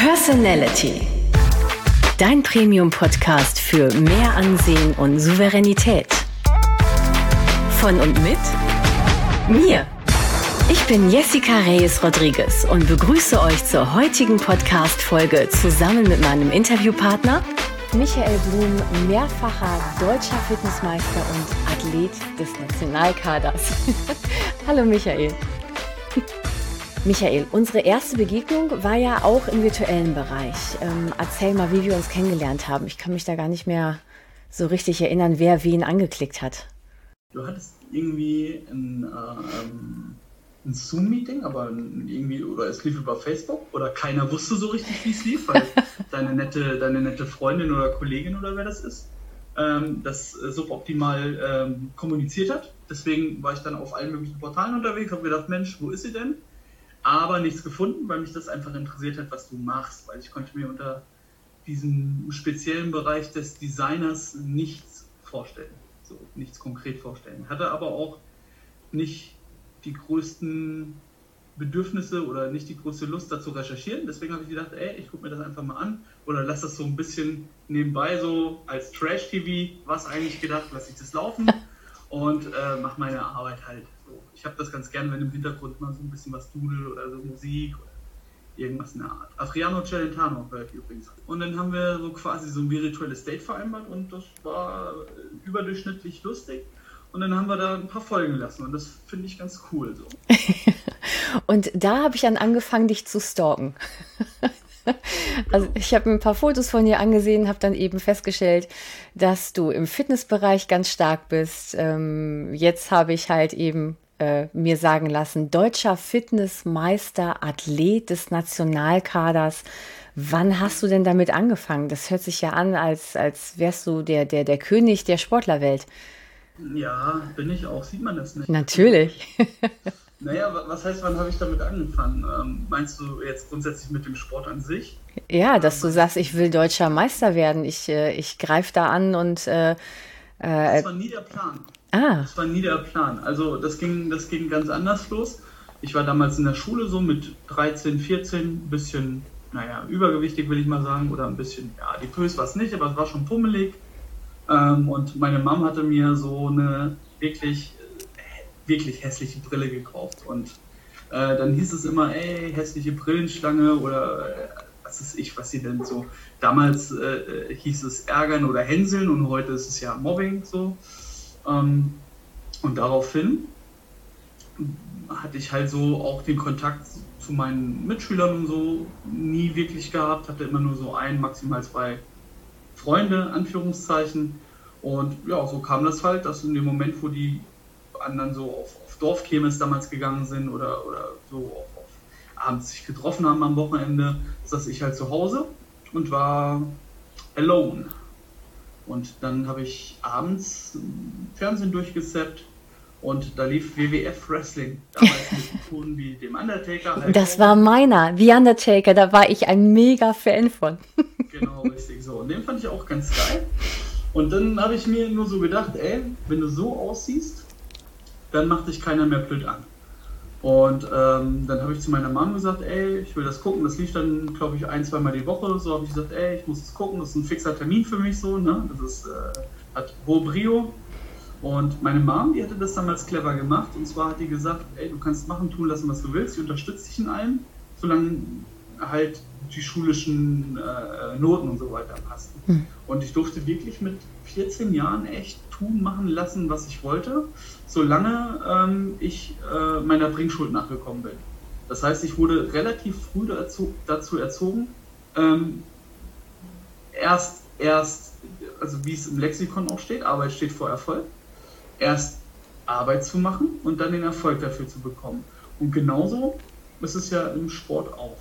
Personality. Dein Premium-Podcast für mehr Ansehen und Souveränität. Von und mit mir. Ich bin Jessica Reyes-Rodriguez und begrüße euch zur heutigen Podcast-Folge zusammen mit meinem Interviewpartner Michael Blum, mehrfacher deutscher Fitnessmeister und Athlet des Nationalkaders. Hallo Michael. Michael, unsere erste Begegnung war ja auch im virtuellen Bereich. Erzähl mal, wie wir uns kennengelernt haben. Ich kann mich da gar nicht mehr so richtig erinnern, wer wen angeklickt hat. Du hattest irgendwie ein Zoom-Meeting, aber irgendwie, oder es lief über Facebook oder keiner wusste so richtig, wie es lief, weil deine nette Freundin oder Kollegin oder wer das ist, das suboptimal kommuniziert hat. Deswegen war ich dann auf allen möglichen Portalen unterwegs, habe gedacht, Mensch, wo ist sie denn? Aber nichts gefunden, weil mich das einfach interessiert hat, was du machst, weil ich konnte mir unter diesem speziellen Bereich des Designers nichts vorstellen, so nichts konkret vorstellen. Hatte aber auch nicht die größten Bedürfnisse oder nicht die größte Lust dazu recherchieren. Deswegen habe ich gedacht, ich gucke mir das einfach mal an oder lass das so ein bisschen nebenbei so als Trash-TV, was eigentlich gedacht, lasse ich das laufen und mache meine Arbeit halt. So. Ich habe das ganz gern, wenn im Hintergrund mal so ein bisschen was dudel oder so Musik oder irgendwas in der Art. Adriano Celentano hört übrigens. Und dann haben wir so quasi so ein virtuelles Date vereinbart und das war überdurchschnittlich lustig. Und dann haben wir da ein paar Folgen lassen und das finde ich ganz cool so. Und da habe ich dann angefangen, dich zu stalken. Also ich habe mir ein paar Fotos von dir angesehen, habe dann eben festgestellt, dass du im Fitnessbereich ganz stark bist. Jetzt habe ich halt eben mir sagen lassen, deutscher Fitnessmeister, Athlet des Nationalkaders. Wann hast du denn damit angefangen? Das hört sich ja an, als wärst du der König der Sportlerwelt. Ja, bin ich auch. Sieht man das nicht? Natürlich. Naja, was heißt, wann habe ich damit angefangen? Meinst du jetzt grundsätzlich mit dem Sport an sich? Ja, dass du sagst, ich will deutscher Meister werden. Ich greife da an und... das war nie der Plan. Das war nie der Plan. Also das ging ganz anders los. Ich war damals in der Schule so mit 13, 14, ein bisschen, übergewichtig will ich mal sagen, oder ein bisschen, adipös war es nicht, aber es war schon pummelig. Und meine Mom hatte mir so eine wirklich hässliche Brille gekauft und dann hieß es immer, hässliche Brillenschlange oder was weiß ich, was sie denn so. Damals hieß es ärgern oder hänseln und heute ist es ja Mobbing so. Und daraufhin hatte ich halt so auch den Kontakt zu meinen Mitschülern und so nie wirklich gehabt, hatte immer nur so maximal 2 Freunde, Anführungszeichen. Und ja, so kam das halt, dass in dem Moment, wo die anderen so auf Dorfkirmes damals gegangen sind oder so auf abends sich getroffen haben am Wochenende, saß ich halt zu Hause und war alone. Und dann habe ich abends Fernsehen durchgesappt und da lief WWF Wrestling. Damals mit Ton wie dem Undertaker. Halt das war meiner, wie Undertaker, da war ich ein mega Fan von. Genau, richtig so. Und den fand ich auch ganz geil. Und dann habe ich mir nur so gedacht, wenn du so aussiehst, dann macht dich keiner mehr blöd an. Und dann habe ich zu meiner Mom gesagt, ich will das gucken. Das lief dann, glaube ich, 1-2 Mal die Woche. So habe ich gesagt, ich muss es gucken. Das ist ein fixer Termin für mich so. Ne? Das ist, hat hohe Brio. Und meine Mom, die hatte das damals clever gemacht. Und zwar hat die gesagt, du kannst machen, tun lassen, was du willst. Sie unterstützt dich in allem, solange halt die schulischen Noten und so weiter passten. Und ich durfte wirklich mit 14 Jahren echt tun, machen, lassen, was ich wollte, solange ich meiner Bringschuld nachgekommen bin. Das heißt, ich wurde relativ früh dazu erzogen, erst, also wie es im Lexikon auch steht, Arbeit steht vor Erfolg, erst Arbeit zu machen und dann den Erfolg dafür zu bekommen. Und genauso ist es ja im Sport auch.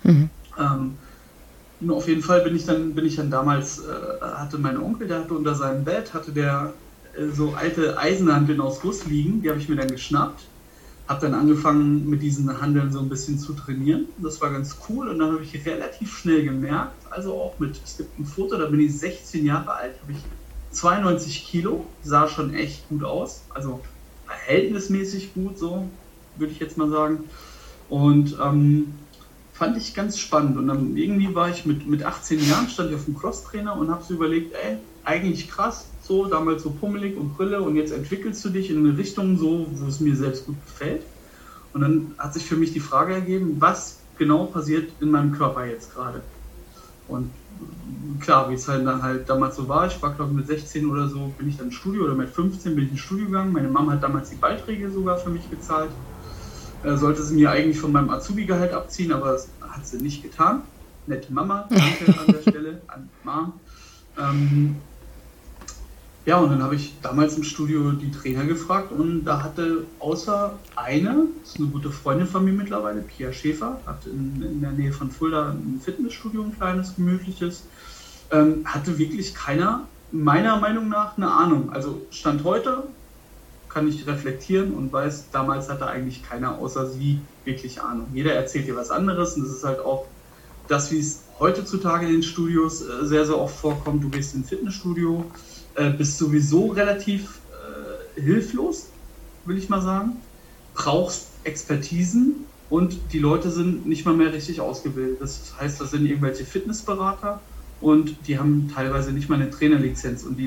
Nur auf jeden Fall bin ich dann damals, hatte mein Onkel, der hatte unter seinem Bett, hatte der so alte Eisenhanteln aus Guss liegen, die habe ich mir dann geschnappt, habe dann angefangen mit diesen Hanteln so ein bisschen zu trainieren. Das war ganz cool und dann habe ich relativ schnell gemerkt, also auch es gibt ein Foto, da bin ich 16 Jahre alt, habe ich 92 Kilo, sah schon echt gut aus, also verhältnismäßig gut, so würde ich jetzt mal sagen. Und fand ich ganz spannend. Und dann irgendwie war ich mit 18 Jahren, stand ich auf dem Crosstrainer und habe so überlegt, eigentlich krass, so damals so pummelig und Brille und jetzt entwickelst du dich in eine Richtung so, wo es mir selbst gut gefällt. Und dann hat sich für mich die Frage ergeben, was genau passiert in meinem Körper jetzt gerade. Und klar, wie es halt dann halt damals so war, ich war glaube ich mit 16 oder so, bin ich dann ins Studio, oder mit 15 bin ich ins Studio gegangen. Meine Mama hat damals die Beiträge sogar für mich gezahlt. Sollte sie mir eigentlich von meinem Azubi-Gehalt abziehen, aber das hat sie nicht getan. Nette Mama, danke an der Stelle, an Mom. Ja, und dann habe ich damals im Studio die Trainer gefragt und da hatte außer eine, das ist eine gute Freundin von mir mittlerweile, Pia Schäfer, hat in der Nähe von Fulda ein Fitnessstudio, ein kleines, gemütliches, hatte wirklich keiner, meiner Meinung nach, eine Ahnung. Also Stand heute kann ich reflektieren und weiß, damals hatte eigentlich keiner außer sie wirklich Ahnung. Jeder erzählt dir was anderes und das ist halt auch das, wie es heutzutage in den Studios sehr, sehr oft vorkommt. Du gehst ins Fitnessstudio, bist sowieso relativ hilflos, will ich mal sagen, brauchst Expertisen und die Leute sind nicht mal mehr richtig ausgebildet. Das heißt, das sind irgendwelche Fitnessberater und die haben teilweise nicht mal eine Trainerlizenz und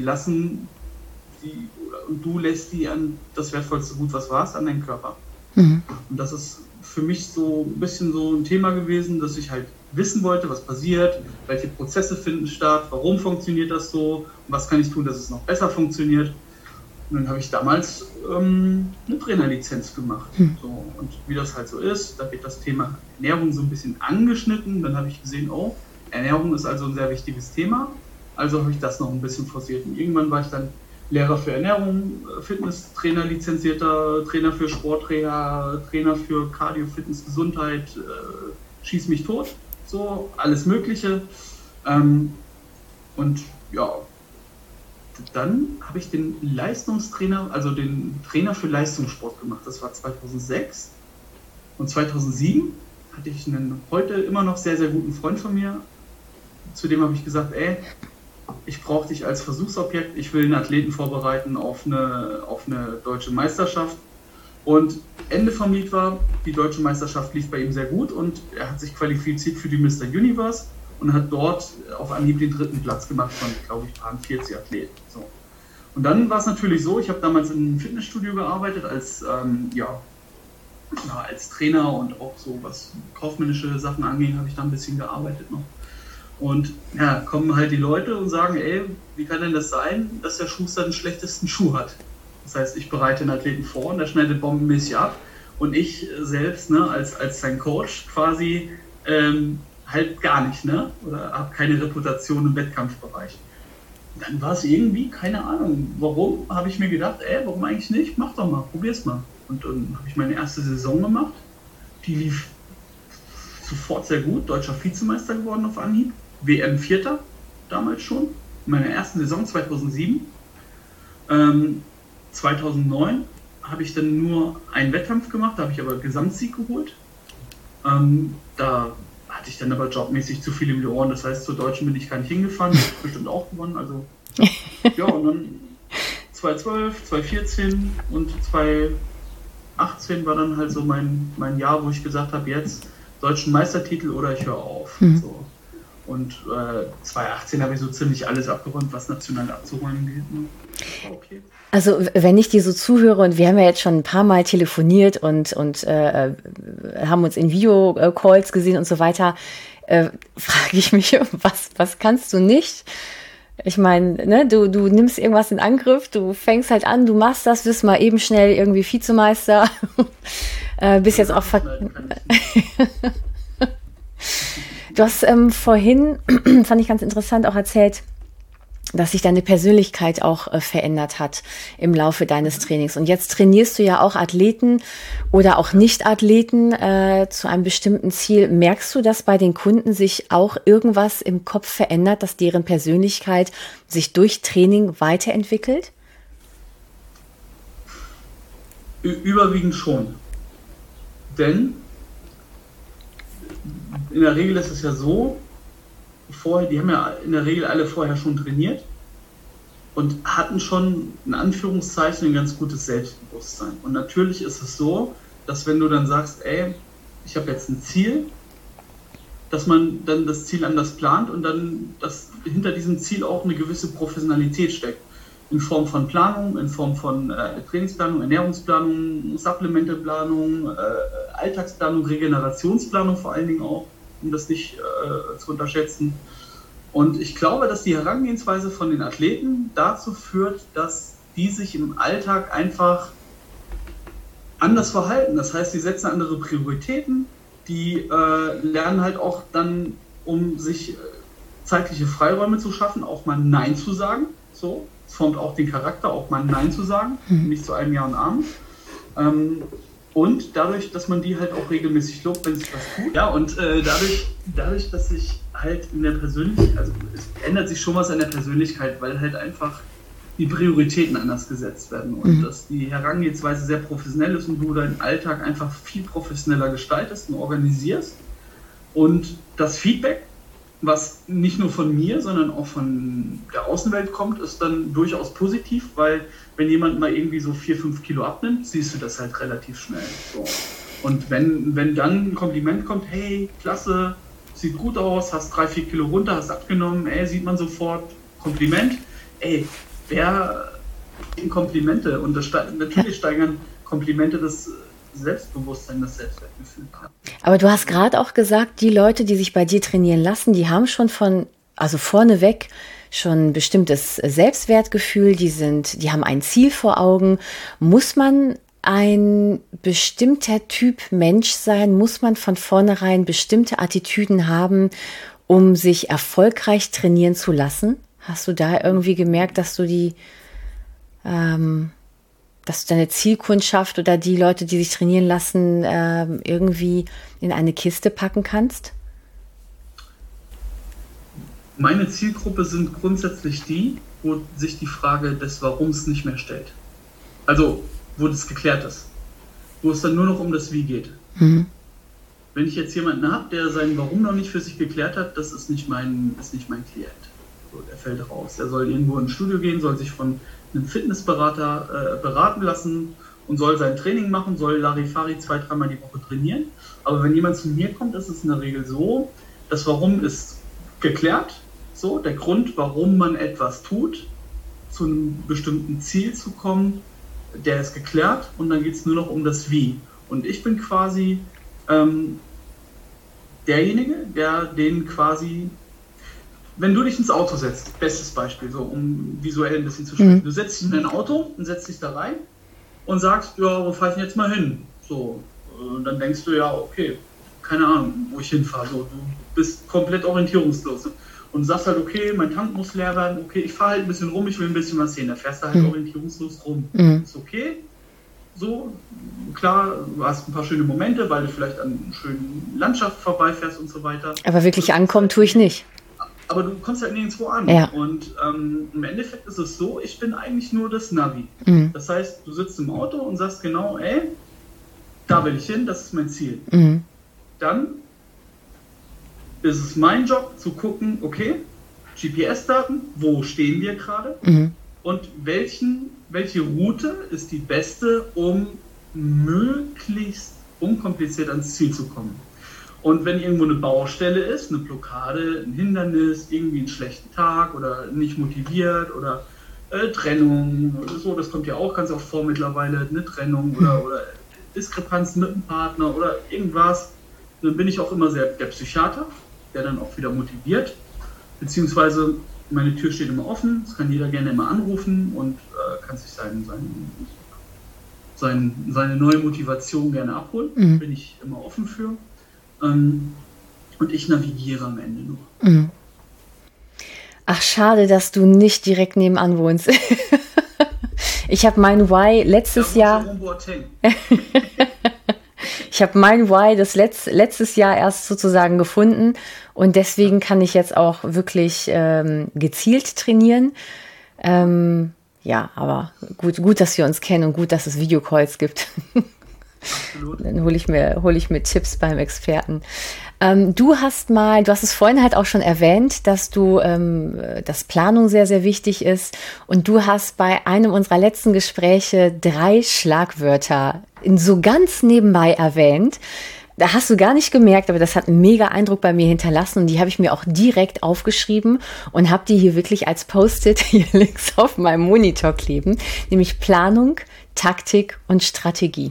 und du lässt die an das wertvollste Gut, was war's, an deinen Körper. Mhm. Und das ist für mich so ein bisschen so ein Thema gewesen, dass ich halt wissen wollte, was passiert, welche Prozesse finden statt, warum funktioniert das so und was kann ich tun, dass es noch besser funktioniert. Und dann habe ich damals eine Trainerlizenz gemacht. So, und wie das halt so ist, da wird das Thema Ernährung so ein bisschen angeschnitten. Dann habe ich gesehen, Ernährung ist also ein sehr wichtiges Thema. Also habe ich das noch ein bisschen forciert. Und irgendwann war ich dann Lehrer für Ernährung, Fitnesstrainer, lizenzierter Trainer für Sportreha, Trainer für Cardio, Fitness, Gesundheit, schieß mich tot, so alles Mögliche. Und ja, dann habe ich den Leistungstrainer, also den Trainer für Leistungssport gemacht. Das war 2006 und 2007 hatte ich einen heute immer noch sehr, sehr guten Freund von mir. Zu dem habe ich gesagt, ich brauche dich als Versuchsobjekt, ich will einen Athleten vorbereiten auf eine deutsche Meisterschaft. Und Ende vom Lied war, die deutsche Meisterschaft lief bei ihm sehr gut und er hat sich qualifiziert für die Mr. Universe und hat dort auf Anhieb den 3. Platz gemacht von, glaube ich, 40 Athleten. So. Und dann war es natürlich so, ich habe damals in einem Fitnessstudio gearbeitet als Trainer und auch so, was kaufmännische Sachen anging, habe ich da ein bisschen gearbeitet noch. Und ja, kommen halt die Leute und sagen, wie kann denn das sein, dass der Schuster den schlechtesten Schuh hat? Das heißt, ich bereite einen Athleten vor und der schneidet bombenmäßig ab und ich selbst, als sein Coach quasi halt gar nicht, oder habe keine Reputation im Wettkampfbereich. Und dann war es irgendwie, keine Ahnung, warum, habe ich mir gedacht, warum eigentlich nicht? Mach doch mal, probier's mal. Und dann habe ich meine erste Saison gemacht, die lief sofort sehr gut, deutscher Vizemeister geworden auf Anhieb. WM Vierter, damals schon, in meiner ersten Saison 2007. 2009 habe ich dann nur einen Wettkampf gemacht, da habe ich aber Gesamtsieg geholt. Da hatte ich dann aber jobmäßig zu viel um die Ohren, das heißt, zur Deutschen bin ich gar nicht hingefahren, ich habe bestimmt auch gewonnen. Also, ja, und dann 2012, 2014 und 2018 war dann halt so mein Jahr, wo ich gesagt habe, jetzt deutschen Meistertitel oder ich höre auf. So. Und 2018 habe ich so ziemlich alles abgeräumt, was national abzuräumen geht. Okay. Also wenn ich dir so zuhöre, und wir haben ja jetzt schon ein paar Mal telefoniert und haben uns in Videocalls gesehen und so weiter, frage ich mich, was kannst du nicht? Ich meine, du nimmst irgendwas in Angriff, du fängst halt an, du machst das, wirst mal eben schnell irgendwie Vizemeister, bist jetzt auch Du hast vorhin, fand ich ganz interessant, auch erzählt, dass sich deine Persönlichkeit auch verändert hat im Laufe deines Trainings. Und jetzt trainierst du ja auch Athleten oder auch Nicht-Athleten zu einem bestimmten Ziel. Merkst du, dass bei den Kunden sich auch irgendwas im Kopf verändert, dass deren Persönlichkeit sich durch Training weiterentwickelt? Überwiegend schon. Denn in der Regel ist es ja so, die haben ja in der Regel alle vorher schon trainiert und hatten schon in Anführungszeichen ein ganz gutes Selbstbewusstsein. Und natürlich ist es so, dass wenn du dann sagst, ich habe jetzt ein Ziel dass man dann das Ziel anders plant und dann, dass hinter diesem Ziel auch eine gewisse Professionalität steckt. In Form von Planung, in Form von Trainingsplanung, Ernährungsplanung, Supplementeplanung, Alltagsplanung, Regenerationsplanung vor allen Dingen auch, um das nicht zu unterschätzen. Und ich glaube, dass die Herangehensweise von den Athleten dazu führt, dass die sich im Alltag einfach anders verhalten. Das heißt, sie setzen andere Prioritäten, die lernen halt auch dann, um sich zeitliche Freiräume zu schaffen, auch mal Nein zu sagen. So, es formt auch den Charakter, auch mal Nein zu sagen, nicht zu einem Ja und Amen. Und dadurch, dass man die halt auch regelmäßig lobt, wenn sich was tut. Ja, und dadurch, dass sich halt in der Persönlichkeit, also es ändert sich schon was an der Persönlichkeit, weil halt einfach die Prioritäten anders gesetzt werden und dass die Herangehensweise sehr professionell ist und du deinen Alltag einfach viel professioneller gestaltest und organisierst. Und das Feedback, was nicht nur von mir, sondern auch von der Außenwelt kommt, ist dann durchaus positiv, weil wenn jemand mal irgendwie so 4-5 Kilo abnimmt, siehst du das halt relativ schnell. So. Und wenn dann ein Kompliment kommt, hey, klasse, sieht gut aus, hast 3-4 Kilo runter, hast abgenommen, sieht man sofort, Kompliment, Komplimente und natürlich steigern Komplimente das Selbstbewusstsein, das Selbstwertgefühl. Aber du hast gerade auch gesagt, die Leute, die sich bei dir trainieren lassen, die haben schon vorneweg schon ein bestimmtes Selbstwertgefühl, die haben ein Ziel vor Augen. Muss man ein bestimmter Typ Mensch sein? Muss man von vornherein bestimmte Attitüden haben, um sich erfolgreich trainieren zu lassen? Hast du da irgendwie gemerkt, dass du dass du deine Zielkundschaft oder die Leute, die sich trainieren lassen, irgendwie in eine Kiste packen kannst? Meine Zielgruppe sind grundsätzlich die, wo sich die Frage des Warums nicht mehr stellt. Also, wo das geklärt ist. Wo es dann nur noch um das Wie geht. Wenn ich jetzt jemanden habe, der sein Warum noch nicht für sich geklärt hat, das ist nicht mein Klient. So, der fällt raus. Er soll irgendwo ins Studio gehen, soll sich von einem Fitnessberater beraten lassen und soll sein Training machen, soll Larifari 2-3 Mal die Woche trainieren. Aber wenn jemand zu mir kommt, ist es in der Regel so, das Warum ist geklärt, so der Grund, warum man etwas tut, zu einem bestimmten Ziel zu kommen, der ist geklärt und dann geht es nur noch um das Wie. Und ich bin quasi derjenige, der den quasi, wenn du dich ins Auto setzt, bestes Beispiel, so um visuell ein bisschen zu sprechen, du setzt dich in dein Auto und setzt dich da rein und sagst, ja, wo fahre ich denn jetzt mal hin? So, und dann denkst du, ja, okay, keine Ahnung, wo ich hinfahre. So, du bist komplett orientierungslos und sagst halt, okay, mein Tank muss leer werden, okay, ich fahre halt ein bisschen rum, ich will ein bisschen was sehen. Da fährst du halt orientierungslos rum. Ist okay, so, klar, du hast ein paar schöne Momente, weil du vielleicht an einer schönen Landschaft vorbeifährst und so weiter. Aber wirklich ankommen tue ich nicht. Aber du kommst halt nirgendwo an. Ja. Und im Endeffekt ist es so, ich bin eigentlich nur das Navi. Das heißt, du sitzt im Auto und sagst genau, da will ich hin, das ist mein Ziel. Dann ist es mein Job zu gucken, okay, GPS-Daten, wo stehen wir gerade und welche Route ist die beste, um möglichst unkompliziert ans Ziel zu kommen. Und wenn irgendwo eine Baustelle ist, eine Blockade, ein Hindernis, irgendwie einen schlechten Tag oder nicht motiviert oder Trennung, so, das kommt ja auch ganz oft vor mittlerweile, eine Trennung oder Diskrepanz mit dem Partner oder irgendwas, dann bin ich auch immer der Psychiater, der dann auch wieder motiviert, beziehungsweise meine Tür steht immer offen, das kann jeder gerne immer anrufen und kann sich seine neue Motivation gerne abholen, bin ich immer offen für. Und ich navigiere am Ende nur. Ach, schade, dass du nicht direkt nebenan wohnst. Ich habe mein Why letztes Jahr. Ich habe mein Why letztes Jahr erst sozusagen gefunden und deswegen kann ich jetzt auch wirklich gezielt trainieren. Ja, aber gut, dass wir uns kennen und gut, dass es Videocalls gibt. Absolut. Dann hole ich mir Tipps beim Experten. Du hast es vorhin halt auch schon erwähnt, dass dass Planung sehr, sehr wichtig ist. Und du hast bei einem unserer letzten Gespräche 3 Schlagwörter so ganz nebenbei erwähnt. Da hast du gar nicht gemerkt, aber das hat einen mega Eindruck bei mir hinterlassen und die habe ich mir auch direkt aufgeschrieben und habe die hier wirklich als Post-it hier links auf meinem Monitor kleben, nämlich Planung, Taktik und Strategie.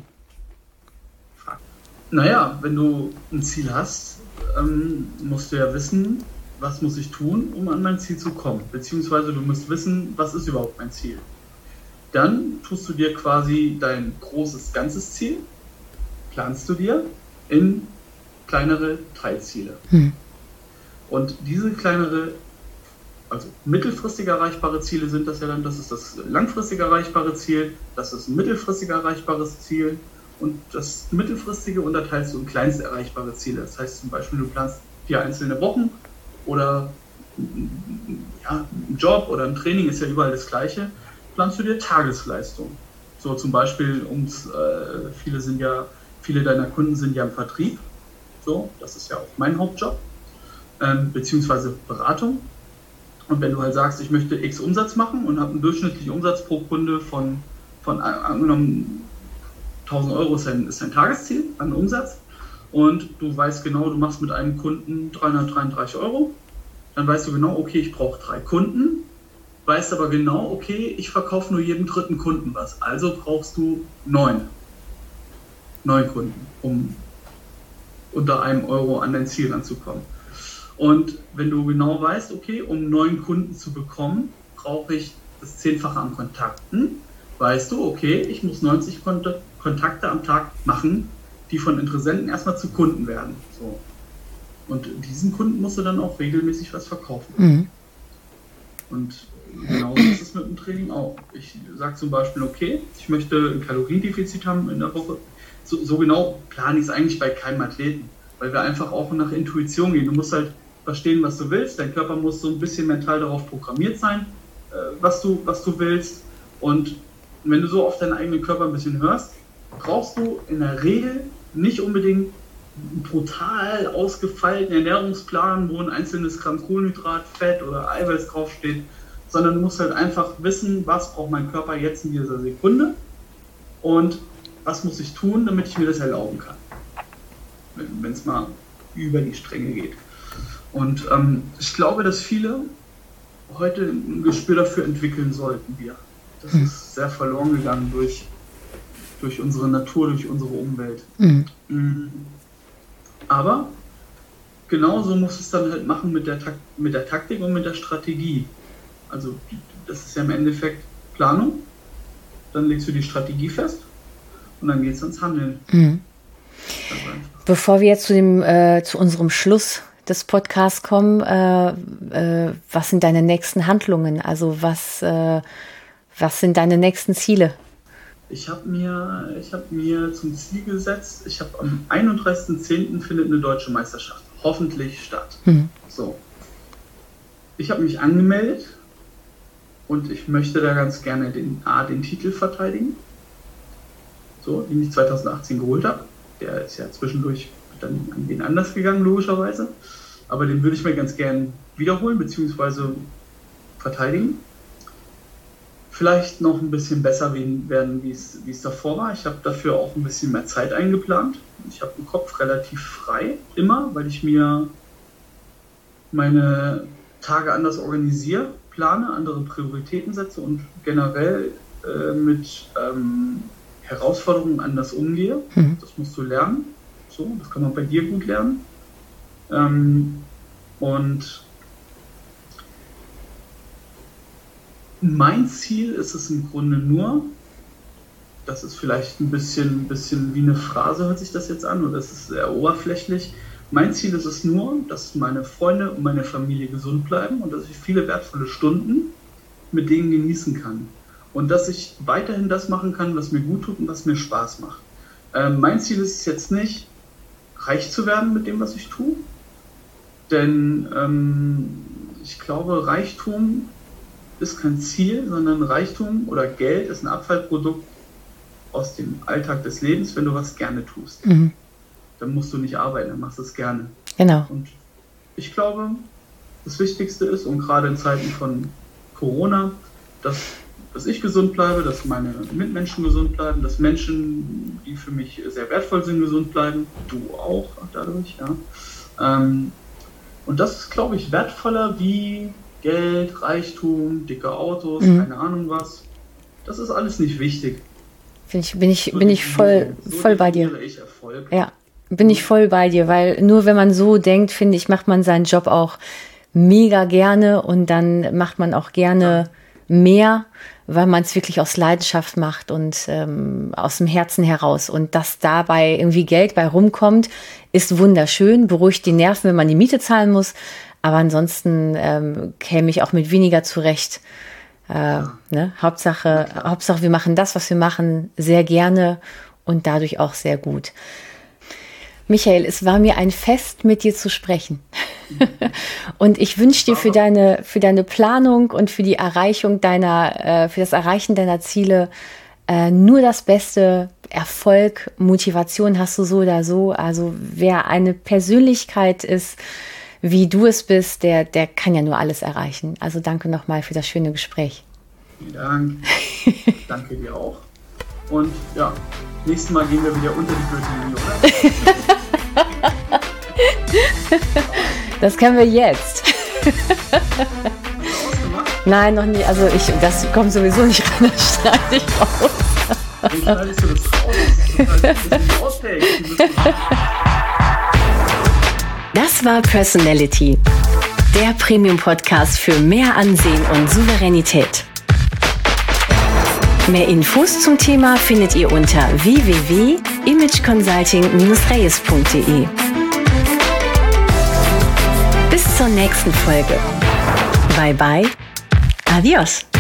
Naja, wenn du ein Ziel hast, musst du ja wissen, was muss ich tun, um an mein Ziel zu kommen, beziehungsweise du musst wissen, was ist überhaupt mein Ziel. Dann tust du dir quasi dein großes, ganzes Ziel, planst du dir in kleinere Teilziele. Und diese kleinere, also mittelfristig erreichbare Ziele sind das ja dann, das ist das langfristig erreichbare Ziel, das ist ein mittelfristig erreichbares Ziel und das mittelfristige unterteilst du in kleinst erreichbare Ziele. Das heißt zum Beispiel, du planst 4 einzelne Wochen oder ja, ein Job oder ein Training ist ja überall das Gleiche, planst du dir Tagesleistung. So zum Beispiel, viele deiner Kunden sind ja im Vertrieb, so, das ist ja auch mein Hauptjob, beziehungsweise Beratung. Und wenn du halt sagst, ich möchte X Umsatz machen und habe einen durchschnittlichen Umsatz pro Kunde von angenommen 1000 Euro ist ein Tagesziel an Umsatz und du weißt genau, du machst mit einem Kunden 333 Euro, dann weißt du genau, okay, ich brauche 3 Kunden, weißt aber genau, okay, ich verkaufe nur jedem 3. Kunden was, also brauchst du 9 Kunden, um unter einem Euro an dein Ziel ranzukommen. Und wenn du genau weißt, okay, um 9 Kunden zu bekommen, brauche ich das 10-fache an Kontakten, weißt du, okay, ich muss 90 Kontakte am Tag machen, die von Interessenten erstmal zu Kunden werden. So. Und diesen Kunden musst du dann auch regelmäßig was verkaufen. Und genauso ist es mit dem Training auch. Ich sage zum Beispiel, okay, ich möchte ein Kaloriendefizit haben in der Woche. So genau plane ich es eigentlich bei keinem Athleten, weil wir einfach auch nach Intuition gehen. Du musst halt verstehen, was du willst. Dein Körper muss so ein bisschen mental darauf programmiert sein, was du willst. Und wenn du so auf deinen eigenen Körper ein bisschen hörst, brauchst du in der Regel nicht unbedingt einen brutal ausgefeilten Ernährungsplan, wo ein einzelnes Gramm Kohlenhydrat, Fett oder Eiweiß draufsteht, sondern du musst halt einfach wissen, was braucht mein Körper jetzt in dieser Sekunde und was muss ich tun, damit ich mir das erlauben kann, wenn es mal über die Stränge geht. Und ich glaube, dass viele heute ein Gespür dafür entwickeln sollten. Das ist sehr verloren gegangen durch unsere Natur, durch unsere Umwelt. Aber genauso muss es dann halt machen mit der Taktik und mit der Strategie. Also das ist ja im Endeffekt Planung, dann legst du die Strategie fest und dann geht es ans Handeln. Bevor wir jetzt zu unserem Schluss des Podcasts kommen, was sind deine nächsten Handlungen? Also was sind deine nächsten Ziele? Ich habe mir zum Ziel gesetzt, am 31.10. findet eine deutsche Meisterschaft hoffentlich statt. So. Ich habe mich angemeldet und ich möchte da ganz gerne den Titel verteidigen, so, den ich 2018 geholt habe. Der ist ja zwischendurch dann an wen anders gegangen, logischerweise. Aber den würde ich mir ganz gern wiederholen, beziehungsweise verteidigen. Vielleicht noch ein bisschen besser werden, wie es davor war. Ich habe dafür auch ein bisschen mehr Zeit eingeplant. Ich habe den Kopf relativ frei, immer, weil ich mir meine Tage anders organisiere, plane, andere Prioritäten setze und generell mit Herausforderungen anders umgehe. Das musst du lernen. So, das kann man bei dir gut lernen. Und mein Ziel ist es im Grunde nur, das ist vielleicht ein bisschen wie eine Phrase, hört sich das jetzt an, oder das ist sehr oberflächlich. Mein Ziel ist es nur, dass meine Freunde und meine Familie gesund bleiben und dass ich viele wertvolle Stunden mit denen genießen kann. Und dass ich weiterhin das machen kann, was mir gut tut und was mir Spaß macht. Mein Ziel ist es jetzt nicht, reich zu werden mit dem, was ich tue. Denn ich glaube, Reichtum ist kein Ziel, sondern Reichtum oder Geld ist ein Abfallprodukt aus dem Alltag des Lebens, wenn du was gerne tust. Dann musst du nicht arbeiten, dann machst du es gerne. Genau. Und ich glaube, das Wichtigste ist, und gerade in Zeiten von Corona, dass dass ich gesund bleibe, dass meine Mitmenschen gesund bleiben, dass Menschen, die für mich sehr wertvoll sind, gesund bleiben. Du auch dadurch, ja. Und das ist, glaube ich, wertvoller wie Geld, Reichtum, dicke Autos, keine Ahnung was. Das ist alles nicht wichtig. Bin ich voll bei dir. Ja, bin ich voll bei dir, weil nur wenn man so denkt, finde ich, macht man seinen Job auch mega gerne und dann macht man auch gerne mehr, weil man es wirklich aus Leidenschaft macht und aus dem Herzen heraus. Und dass dabei irgendwie Geld bei rumkommt, ist wunderschön, beruhigt die Nerven, wenn man die Miete zahlen muss. Aber ansonsten käme ich auch mit weniger zurecht. Ne? Hauptsache, wir machen das, was wir machen, sehr gerne und dadurch auch sehr gut. Michael, es war mir ein Fest, mit dir zu sprechen. Und ich wünsche dir für deine Planung und für die Erreichung für das Erreichen deiner Ziele nur das Beste. Erfolg, Motivation hast du so oder so. Also wer eine Persönlichkeit ist, wie du es bist, der kann ja nur alles erreichen. Also danke nochmal für das schöne Gespräch. Vielen Dank. Danke dir auch. Und ja, nächstes Mal gehen wir wieder unter die Gürtellinie, oder? Das können wir jetzt. Nein, noch nie. Also das kommt sowieso nicht rein, das schneide ich raus. Wie schneidest du das raus? Das war Personality, der Premium-Podcast für mehr Ansehen und Souveränität. Mehr Infos zum Thema findet ihr unter www.imageconsulting-reyes.de. Bis zur nächsten Folge. Bye bye. Adios.